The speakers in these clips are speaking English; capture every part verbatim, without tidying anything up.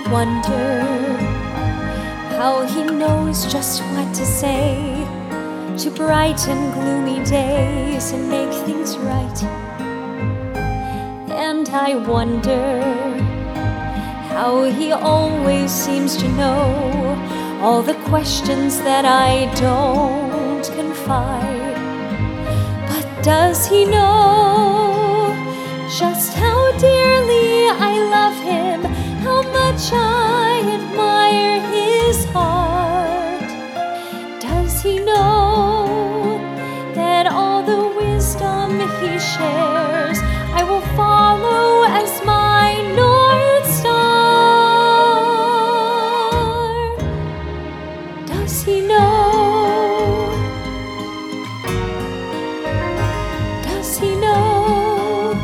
wonder how he knows just what to say to brighten gloomy days and make things right. And I wonder how he always seems to know all the questions that I don't confide. But does he know just how dearly I love him, how much I admire his heart? Does he know that all the wisdom he shares I will follow as my North Star? Does he know? Does he know?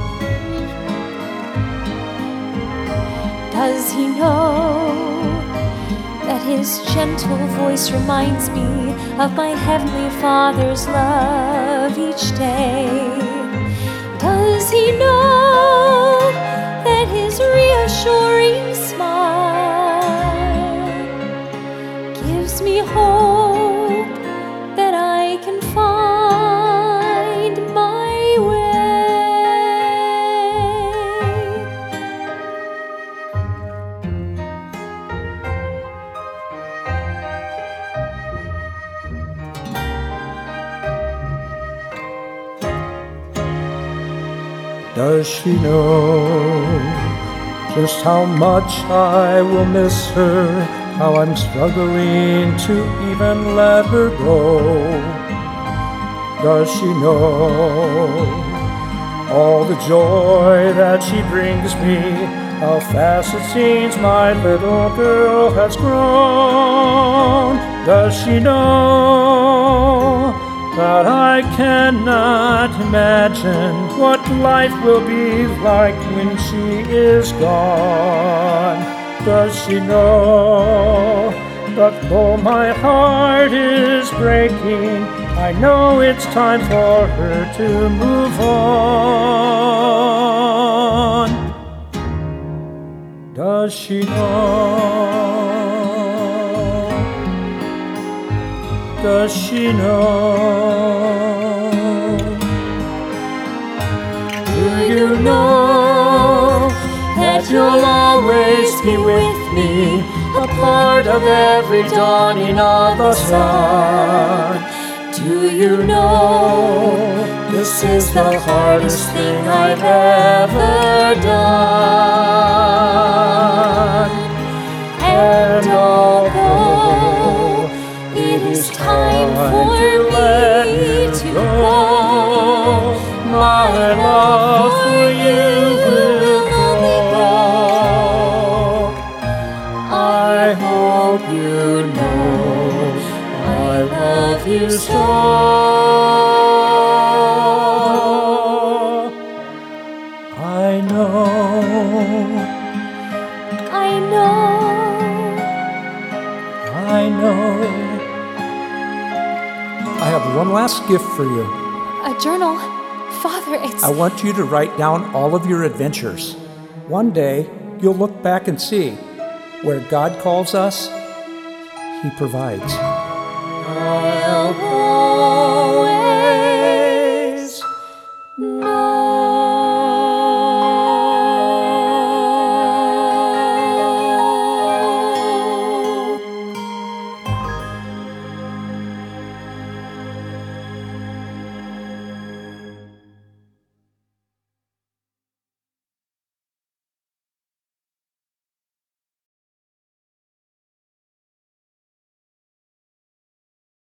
Does he know that his gentle voice reminds me of my Heavenly Father's love each day? Does he know that his reassuring smile gives me hope that I can find my way? Does she know just how much I will miss her, how I'm struggling to even let her go? Does she know all the joy that she brings me, how fast it seems my little girl has grown? Does she know that I cannot imagine what life will be like when she is gone? Does she know that though my heart is breaking, I know it's time for her to move on? Does she know? Does she know? Do you know that you'll always be with me, a part of every dawning of the sun? Do you know this is the hardest thing I've ever done? And although it is time for me to go, my love for you will grow. I hope you know I love you so. I know, I know, I know. I have one last gift for you. a journal. Father, it's... I want you to write down all of your adventures. One day, you'll look back and see where God calls us, He provides.